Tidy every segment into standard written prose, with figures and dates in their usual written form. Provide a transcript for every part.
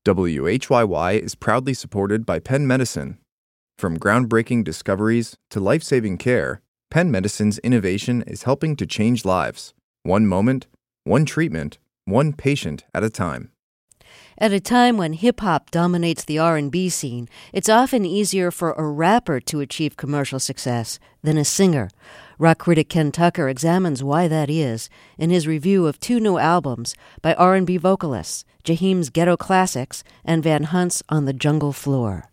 WHYY is proudly supported by Penn Medicine. From groundbreaking discoveries to life-saving care, Penn Medicine's innovation is helping to change lives. One moment, one treatment, one patient at a time. At a time when hip-hop dominates the R&B scene, it's often easier for a rapper to achieve commercial success than a singer. Rock critic Ken Tucker examines why that is in his review of 2 new albums by R&B vocalists, Jaheim's Ghetto Classics and Van Hunt's On the Jungle Floor.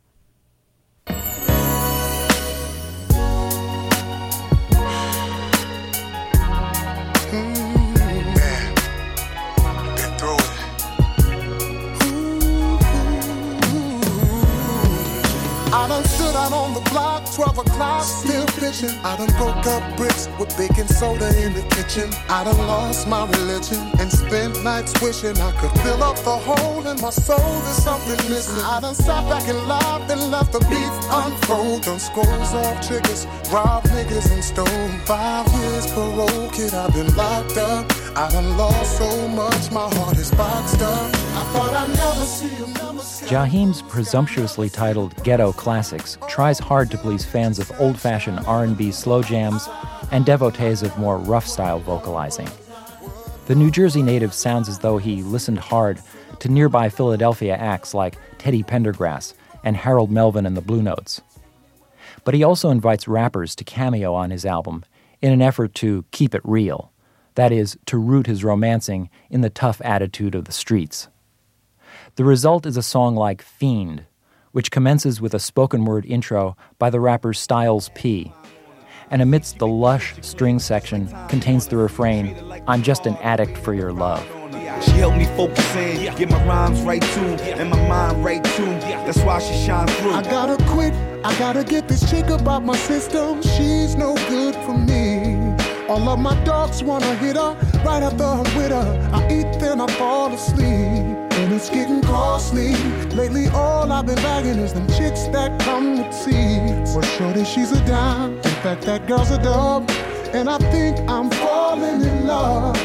I done stood out on the block, 12 o'clock, still pitching. I done broke up bricks with baking soda in the kitchen. I done lost my religion and spent nights wishing I could fill up the hole in my soul. There's something missing. I done sat back and laughed and left the beef unfold. Done scrolls off triggers, robbed niggas and stole. 5 years parole, kid, I've been locked up. I done lost so much, my heart is boxed up. I thought I'd never see him. Jaheim's presumptuously titled Ghetto Classics tries hard to please fans of old-fashioned R&B slow jams and devotees of more rough-style vocalizing. The New Jersey native sounds as though he listened hard to nearby Philadelphia acts like Teddy Pendergrass and Harold Melvin and the Blue Notes. But he also invites rappers to cameo on his album in an effort to keep it real, that is, to root his romancing in the tough attitude of the streets. The result is a song like Fiend, which commences with a spoken-word intro by the rapper Styles P, and amidst the lush string section contains the refrain, "I'm just an addict for your love." She helped me focus in, get my rhymes right too, and my mind right too. That's why she shine through. I gotta quit, I gotta get this chick about my system. She's no good for me. All of my dogs wanna hit her, right after I'm with her. I eat, then I fall asleep, and it's getting costly. Lately all I've been bagging is them chicks that come with seeds. Well, shorty, she's a dime, in fact that girl's a dub, and I think I'm falling in love.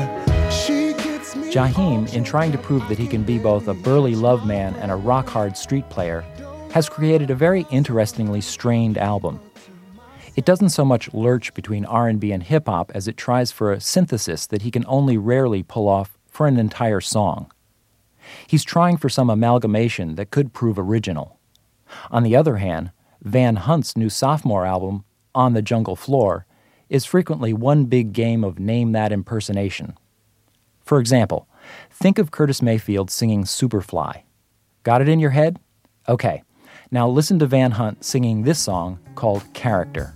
Jaheim, in trying to prove that he can be both a burly love man and a rock-hard street player, has created a very interestingly strained album. It doesn't so much lurch between R&B and hip-hop as it tries for a synthesis that he can only rarely pull off for an entire song. He's trying for some amalgamation that could prove original. On the other hand, Van Hunt's new sophomore album, On the Jungle Floor, is frequently one big game of name that impersonation. For example, think of Curtis Mayfield singing Superfly. Got it in your head? Okay, now listen to Van Hunt singing this song called Character.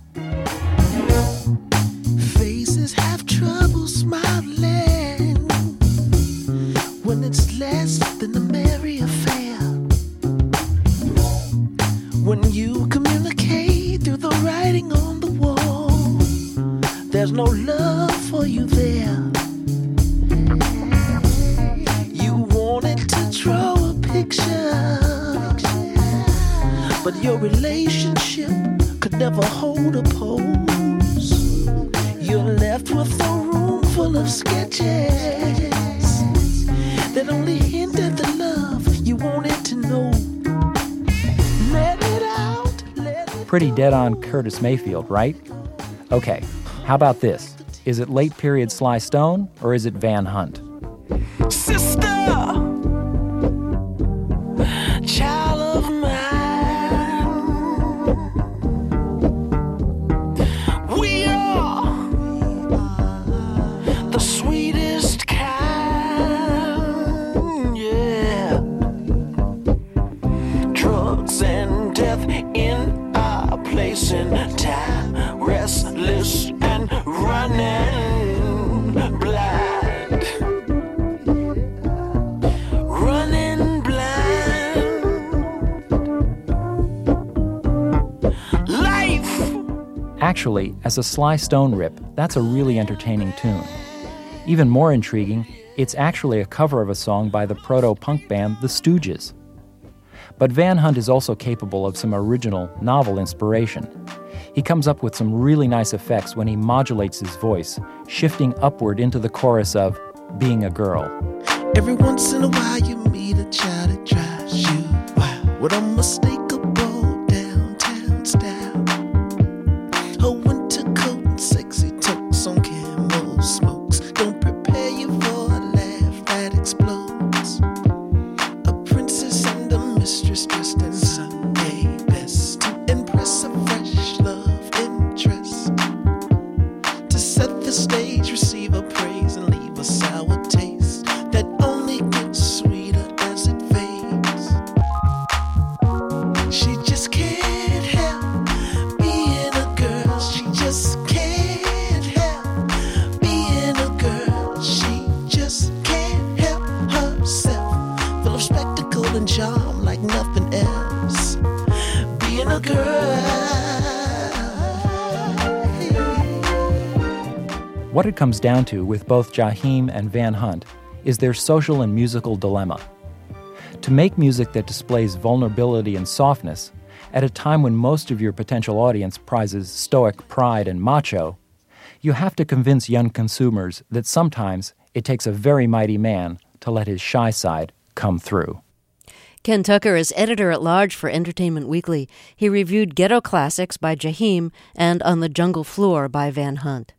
Faces have trouble smiling when it's less than a merry affair. When you communicate through the writing on the wall, there's no love for you there. You wanted to draw a picture, but your relationship could never hold a pose. You're left with a room full of sketches that only hint at the love you wanted to know. Let it out, let it Pretty dead-on Curtis Mayfield, right? Okay, how about this? Is it late period Sly Stone or is it Van Hunt? Sister, child of mine, we are the sweetest kind, yeah. Drugs and death in our place in time, restless and running blind. Running blind. Life. Actually, as a Sly Stone rip, that's a really entertaining tune. Even more intriguing, it's actually a cover of a song by the proto-punk band The Stooges. But Van Hunt is also capable of some original, novel inspiration. He comes up with some really nice effects when he modulates his voice, shifting upward into the chorus of Being a Girl. Every once in a while you meet a child that tries unmistakable downtown style. Her winter coat and sexy toques on camel smokes don't prepare you for a laugh that explodes. A princess and a mistress dressed in Sunday best to impress a fresh love interest. To set the stage, receive a praise and leave a sour taste that only gets sweeter as it fades. She just can't help being a girl. She just can't help being a girl. She just can't help herself. Full of spectacle and charm like nothing else. Being a girl. What it comes down to with both Jaheim and Van Hunt is their social and musical dilemma. To make music that displays vulnerability and softness at a time when most of your potential audience prizes stoic pride and macho, you have to convince young consumers that sometimes it takes a very mighty man to let his shy side come through. Ken Tucker is editor-at-large for Entertainment Weekly. He reviewed Ghetto Classics by Jaheim and On the Jungle Floor by Van Hunt.